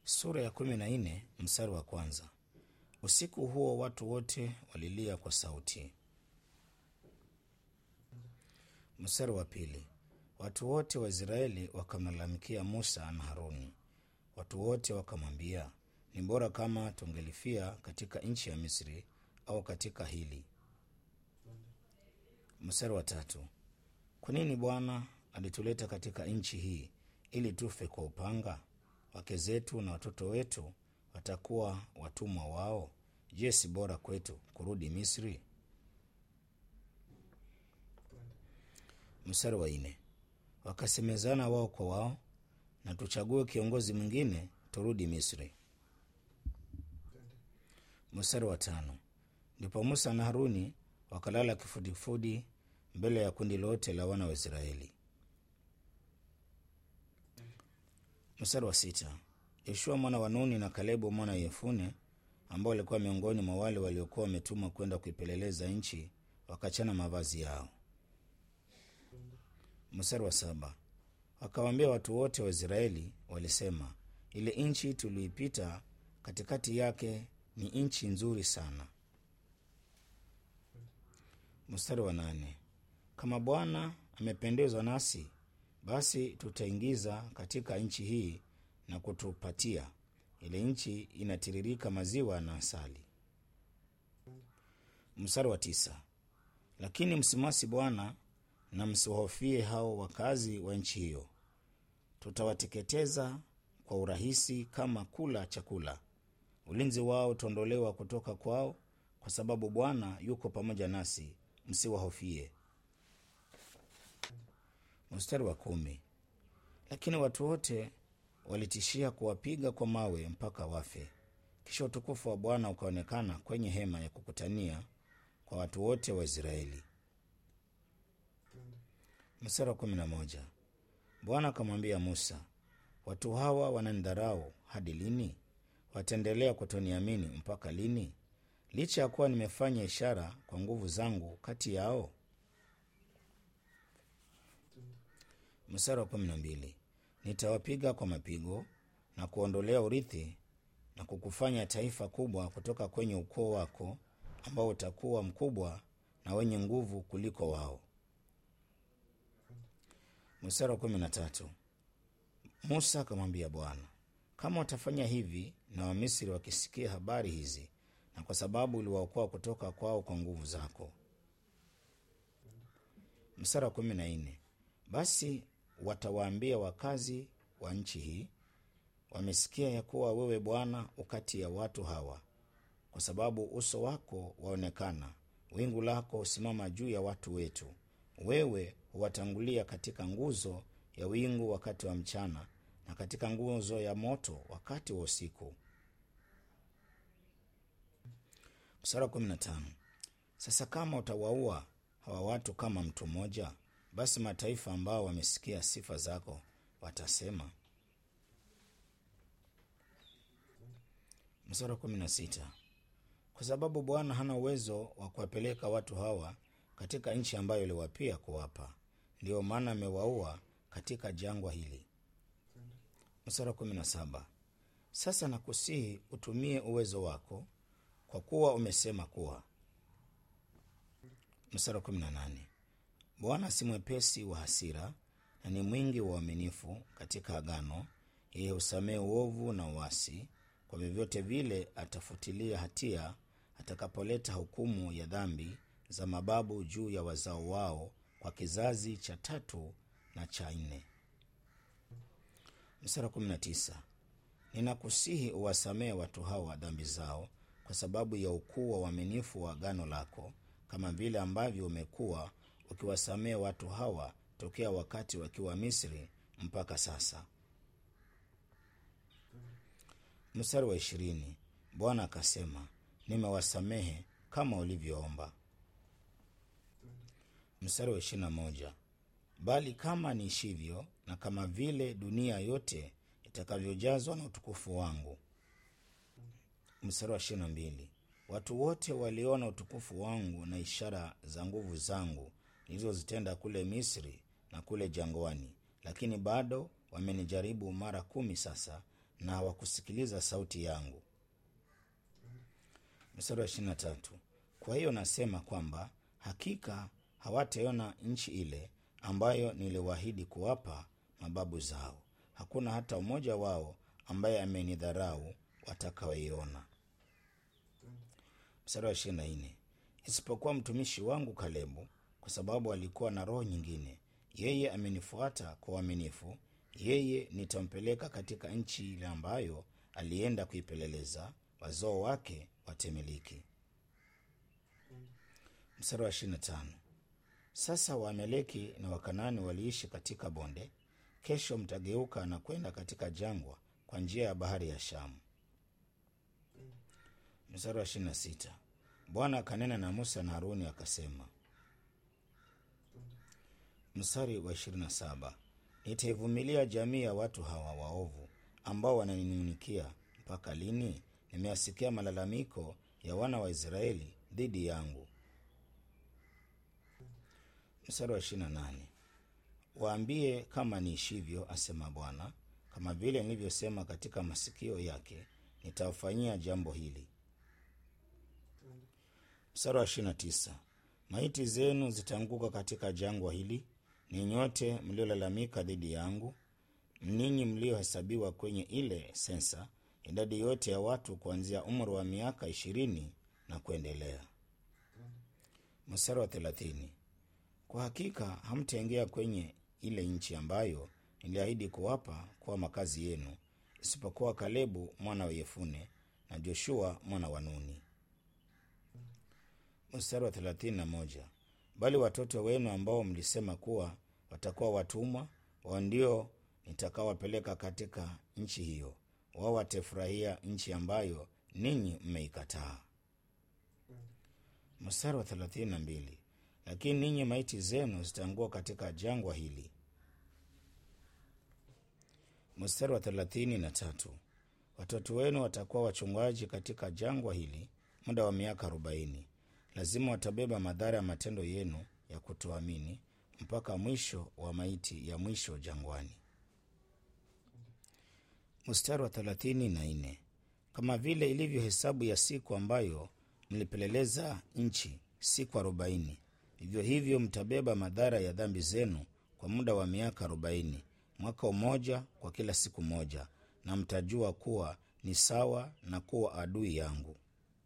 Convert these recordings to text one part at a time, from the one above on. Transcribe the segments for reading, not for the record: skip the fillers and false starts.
Sura ya 14 mstari wa kwanza. Usiku huo watu wote walilia kwa sauti. Mstari wa pili. Watu wote wa Israeli wakamlalamikia Musa na Haruni. Watu wote wakamwambia, ni bora kama tungelifia katika nchi ya Misri au katika hili. Mstari wa tatu. Kwa nini Bwana alituleta katika nchi hii ili tufe kwa upanga? Wake zetu na watoto wetu watakuwa watumwa wao. Je, si bora kwetu kurudi Misri? Mstari wa nne. Wakasemezana wao kwa wao, na tuchague kiongozi mwingine turudi Misri. Mstari wa tano. Ndipo Musa na Haruni wakalala kifudifudi mbele ya kundi lote la wana wa Israeli. Mstari wa sita. Yoshua mwana wa Nuni na Kalebu mwana wa Yefune, ambao walikuwa miongoni mwa wale waliokuwa wametumwa kwenda kuipeleleza nchi, wakachana mavazi yao. Mstari wa saba. Wakawaambia watu wote wa Israeli, walisema, ile nchi tuliipita katikati yake ni nchi nzuri sana. Mstari wa nane. Kama Bwana amependezwa nasi, basi tutaingiza katika nchi hii na kutupatia. Ile nchi inatiririka maziwa na asali. Mstari wa tisa. Lakini msimasi Bwana na msihofie hao wakazi wa nchi hiyo. Tutawateketeza kwa urahisi kama kula chakula. Ulinzi wao utaondolewa kutoka kwao, kwa sababu Bwana yuko pamoja nasi, msiwahofie. Mstari wa kumi. Lakini watu wote walitishia kuwapiga kwa mawe mpaka wafe. Kisha utukufu wa Bwana ukaonekana kwenye hema ya kukutania kwa watu wote wa Israeli. Mstari wa 11. Bwana akamwambia Musa, watu hawa wananidharau hadi lini? Wataendelea kutoniamini mpaka lini, licha ya kuwa nimefanya ishara kwa nguvu zangu kati yao? Mstari wa 12. Nitawapiga kwa mapigo na kuondolea urithi na kukufanya taifa kubwa kutoka kwenye ukoo wako, ambao utakuwa mkubwa na wenye nguvu kuliko wao. Mstari wa 13. Musa akamwambia Bwana, kama watafanya hivi na Wamisri wakisikia habari hizi, na kwa sababu uliwaokoa kutoka kwao kwa nguvu zako. Mstari wa 14. Basi watawaambia wakazi wa nchi hii, wamesikia ya kuwa wewe Bwana ukati ya watu hawa, kwa sababu uso wako waonekana, wingu lako usimama juu ya watu wetu. Wewe huwatangulia katika nguzo ya wingu wakati wa mchana, na katika nguzo ya moto wakati wa usiku. Mstari wa 15. Sasa kama utawaua hawa watu kama mtu mmoja, basi mataifa ambao wamesikia sifa zako watasema. Mstari wa 16. Kwa sababu Bwana hana uwezo wa kuwapeleka watu hawa katika nchi ambayo aliwapia kuwapa, ndiyo maana amewaua katika jangwa hili. Mstari wa 17. Sasa nakusihi utumie uwezo wako, kwa kuwa umesema kuwa. Mstari wa 18. Bwana si mwepesi wa hasira na ni mwingi wa uaminifu katika agano, yeye husamehe uovu na uasi. Kwa vyovyote vile atafutilia hatia atakapoleta hukumu ya dhambi za mababu juu ya wazao wao kwa kizazi cha 3 na cha 4. Mstari wa 19. Ninakusihi uwasamehe watu hawa dhambi zao kwa sababu ya ukuu wa uaminifu wa agano lako, kama vile ambavyo umekuwa ukiwasamehe watu hawa tokea wakati wakiwa Misri mpaka sasa. Mstari wa 20. Bwana akasema, nimewasamehe kama ulivyoomba. Mstari wa 21. Bali kama niishivyo na kama vile dunia yote itakavyojazwa na utukufu wangu. Mstari wa 22. Watu wote waliona utukufu wangu na ishara za nguvu zangu nilizozitenda kule Misri na kule jangwani, lakini bado wamenijaribu mara 10 sasa, na hawakusikiliza sauti yangu. Mstari wa 23. Kwa hiyo nasema kwamba hakika hawataona nchi ile ambayo niliwaahidi kuwapa mababu zao. Hakuna hata mmoja wao ambaye amenidharau watakaoiona. Mstari wa 24. Isipokuwa mtumishi wangu Kalebu, kwa sababu alikuwa na roho nyingine. Yeye amenifuata kwa uaminifu. Yeye nitampeleka katika nchi ile ambayo alienda kuipeleleza, wazao wake watemiliki. Mstari wa 25. Sasa Waamaleki na Wakanani waliishi katika bonde. Kesho mtageuka na kwenda katika jangwa kwa njia ya bahari ya Shamu. Mstari wa 26. Bwana akanena na Musa na Haruni akasema. Mstari wa 27. Nitaivumilia jamii ya watu hawa waovu ambao wananinung'unikia mpaka lini? Nimeyasikia malalamiko ya wana wa Israeli dhidi yangu. Mstari wa 28. Waambie kama niishivyo, asema Bwana, kama vile nilivyosema katika masikio yake, nitawafanyia jambo hili. Mstari wa 29. Maiti zenu zitaanguka katika jangwa hili, ni nyote mliolalamika dhidi yangu, ninyi mliohesabiwa kwenye ile sensa, idadi yote ya watu kuanzia umri wa miaka 20 na kuendelea. Mstari wa 30. Kwa hakika hamtaingia kwenye ile nchi ambayo niliahidi kuwapa kuwa makazi yenu, isipokuwa Kalebu mwana wa Yefune na Joshua mwana wa Nuni. Mstari wa 31. Bali watoto wenu ambao mlisema kuwa watakuwa watumwa, wao ndio nitakawapeleka katika nchi hiyo. Wao watafurahia nchi ambayo ninyi mmeikataa. Mstari wa 32. Lakini ninyi maiti zenu zitaangua katika jangwa hili. Mstari wa 33. Watoto wenu watakuwa wachungaji katika jangwa hili muda wa miaka 40. Lazima watabeba madhara ya matendo yenu ya kutoamini mpaka mwisho wa maiti ya mwisho jangwani. Mstari wa 34. Kama vile ilivyo hesabu ya siku ambayo mlipeleleza nchi, siku 40, vivyo hivyo mtabeba madhara ya dhambi zenu kwa muda wa miaka 40, mwaka mmoja kwa kila siku moja, na mtajua kuwa ni sawa na kuwa adui yangu.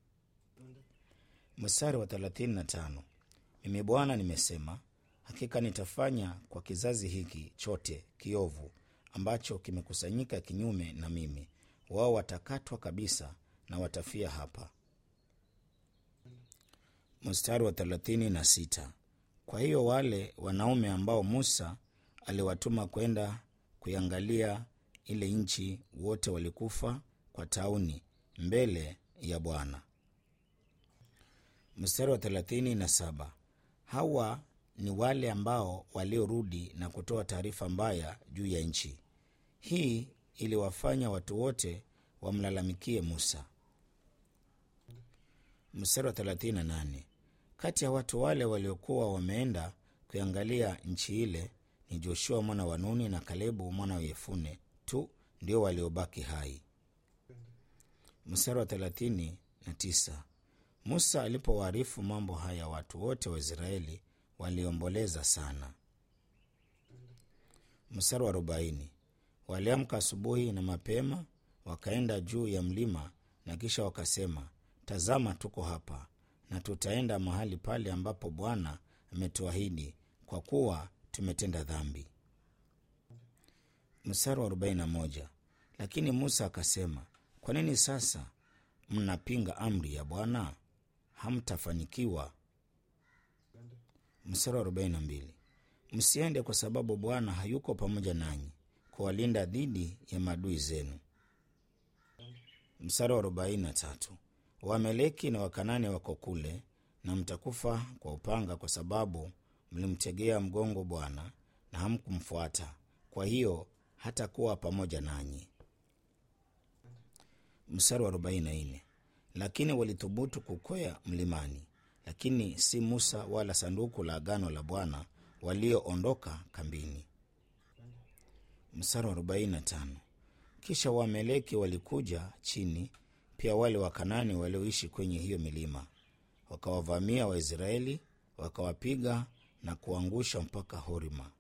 Mstari wa 35. Mimi Bwana nimesema, hakika nitafanya kwa kizazi hiki chote kiovu ambacho kimekusanyika kinyume na mimi. Wao watakatwa kabisa na watafia hapa. Mstari wa 36. Kwa hiyo wale wanaume ambao Musa aliwatuma kwenda kuiangalia ile nchi, wote walikufa kwa tauni mbele ya Bwana. Mstari wa 37. Hawa ni wale ambao waliorudi na kutoa taarifa mbaya juu ya nchi. Hii iliwafanya watu wote wamlalamikie Musa. Mstari wa 38. Kati ya watu wale waliokuwa wameenda kuangalia nchi ile ni Joshua mwana wa Nuni na Kalebu mwana wa Yefune tu ndio waliobaki hai. Mstari wa 39. Musa alipowaarifu mambo haya, watu wote wa Israeli waliomboleza sana. Mstari wa 40. Waliamka asubuhi na mapema, wakaenda juu ya mlima, na kisha wakasema, tazama, tuko hapa na tutaenda mahali pale ambapo Bwana ametuahidi, kwa kuwa tumetenda dhambi. Mstari wa 41. Lakini Musa akasema, kwa nini sasa mnapinga amri ya Bwana? Hamtafanikiwa. Mstari wa 42. Msiende, kwa sababu Bwana hayuko pamoja nanyi kuwalinda dhidi ya maadui zenu. Mstari wa 43. Waamaleki na Wakanani wako kule, na mtakufa kwa upanga, kwa sababu mlimtegea mgongo Bwana na hamkumfuata, kwa hiyo hatakuwa pamoja nanyi. Mstari wa 44. Lakini walithubutu kukwea mlimani, lakini si Musa wala sanduku la agano la Bwana walioondoka kambini. Mstari wa 45. Kisha Waamaleki walikuja chini, pia wale Wakanani walioishi kwenye hiyo milima, wakawavamia Waisraeli, wakawapiga na kuangusha mpaka Horma.